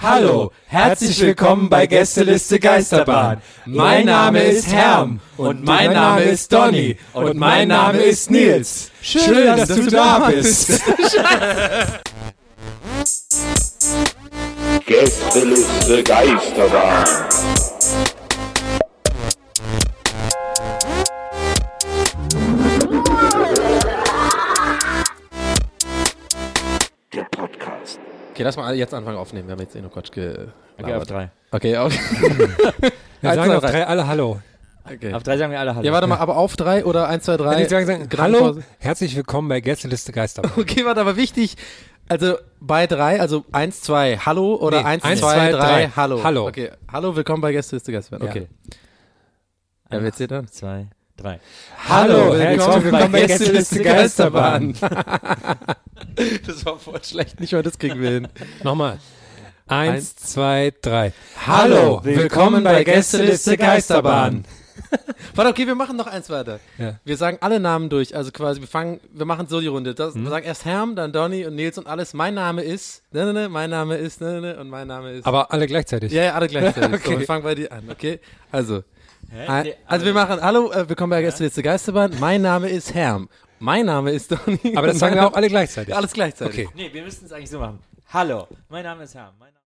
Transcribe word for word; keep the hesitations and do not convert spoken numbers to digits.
Hallo, herzlich willkommen bei Gästeliste Geisterbahn. Mein Name ist Herm und mein Name ist Donny und mein Name ist Nils. Schön, dass du da bist. Gästeliste Geisterbahn. Der Podcast. Okay, lass mal jetzt anfangen aufnehmen. Wir haben jetzt eh noch Quatsch ge... Okay, auf drei. Okay, okay. Wir sagen auf drei alle Hallo. okay. Auf drei sagen wir alle Hallo. Ja, warte mal, aber auf drei oder eins, zwei, drei? Die sagen, sagen, Hallo, herzlich willkommen bei Gästeliste Geisterbahn. Okay, warte, aber wichtig, also bei drei, also eins, zwei, Hallo oder Nee, eins, eins, zwei, zwei, drei, drei. Hallo. Hallo. Okay, Hallo, willkommen bei Gästeliste Geisterbahn. Okay. Ja, wer zählt dann? Zwei, drei. Hallo, willkommen herzlich willkommen bei Gästeliste Geisterbahn. Das war voll schlecht, nicht mal das kriegen wir hin. Nochmal. Eins, Eins. zwei, drei. Hallo, willkommen bei Gästeliste Geisterbahn. Warte, okay, wir machen noch eins weiter. Ja. Wir sagen alle Namen durch, also quasi, wir fangen, wir machen so die Runde. Das, Wir sagen erst Herm, dann Donny und Nils und alles. Mein Name ist, ne, ne, ne, mein Name ist, ne, ne, ne, und mein Name ist. Aber alle gleichzeitig. Ja, ja, alle gleichzeitig. Okay. So, wir fangen bei dir an, okay? Also, Hä? ein, Nee, also wir machen, hallo, äh, willkommen bei Gästeliste Geisterbahn. Mein Name ist Herm. Mein Name ist Donny. Aber das und sagen mein wir auch Name- alle gleichzeitig. Alles gleichzeitig. Okay. Nee, wir müssen es eigentlich so machen. Hallo, mein Name ist Herm. Mein Name